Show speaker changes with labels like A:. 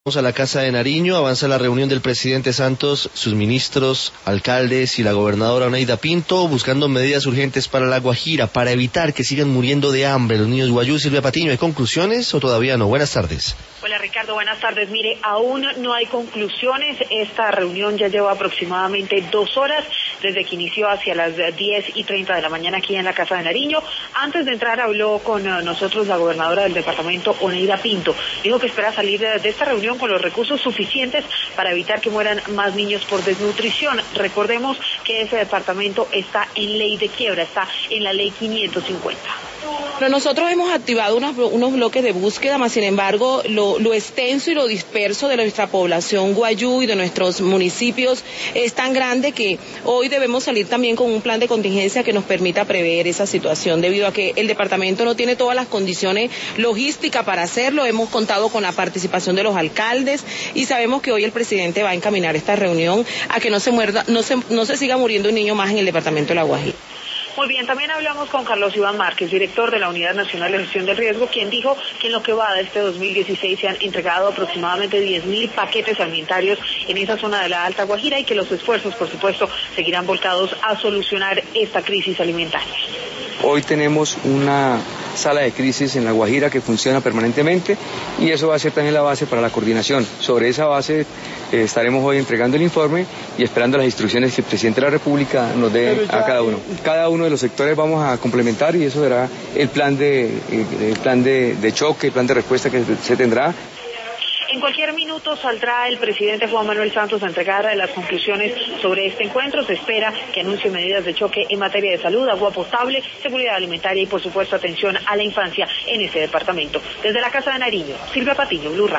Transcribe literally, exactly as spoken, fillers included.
A: Vamos a la Casa de Nariño, avanza la reunión del presidente Santos, sus ministros, alcaldes y la gobernadora Oneida Pinto, buscando medidas urgentes para La Guajira, para evitar que sigan muriendo de hambre los niños guayú. Silvia Patiño, ¿hay conclusiones o todavía no? Buenas tardes.
B: Hola Ricardo, buenas tardes. Mire, aún no hay conclusiones. Esta reunión ya lleva aproximadamente dos horas, desde que inició hacia las diez y treinta de la mañana aquí en la Casa de Nariño. Antes de entrar habló con nosotros la gobernadora del departamento, Oneida Pinto. Dijo que espera salir de esta reunión con los recursos suficientes para evitar que mueran más niños por desnutrición. Recordemos que ese departamento está en ley de quiebra, está en la ley quinientos cincuenta.
C: Pero nosotros hemos activado unos, unos bloques de búsqueda, más sin embargo, lo, lo extenso y lo disperso de nuestra población guayú y de nuestros municipios es tan grande que hoy debemos salir también con un plan de contingencia que nos permita prever esa situación, debido a que el departamento no tiene todas las condiciones logísticas para hacerlo. Hemos contado con la participación de los alcaldes y sabemos que hoy el presidente va a encaminar esta reunión a que no se muerda, no se, no se siga muriendo un niño más en el departamento de La Guajira.
B: Muy bien, también hablamos con Carlos Iván Márquez, director de la Unidad Nacional de Gestión del Riesgo, quien dijo que en lo que va de este dos mil dieciséis se han entregado aproximadamente diez mil paquetes alimentarios en esa zona de la Alta Guajira y que los esfuerzos, por supuesto, seguirán volcados a solucionar esta crisis alimentaria.
D: Hoy tenemos una sala de crisis en La Guajira que funciona permanentemente y eso va a ser también la base para la coordinación. Sobre esa base eh, estaremos hoy entregando el informe y esperando las instrucciones que el presidente de la República nos dé a cada uno. Cada uno de los sectores vamos a complementar y eso será el plan de, el plan de, de choque, el plan de respuesta que se tendrá.
B: En cualquier minuto saldrá el presidente Juan Manuel Santos a entregar las conclusiones sobre este encuentro. Se espera que anuncie medidas de choque en materia de salud, agua potable, seguridad alimentaria y, por supuesto, atención a la infancia en ese departamento. Desde la Casa de Nariño, Silvia Patiño, Blue Radio.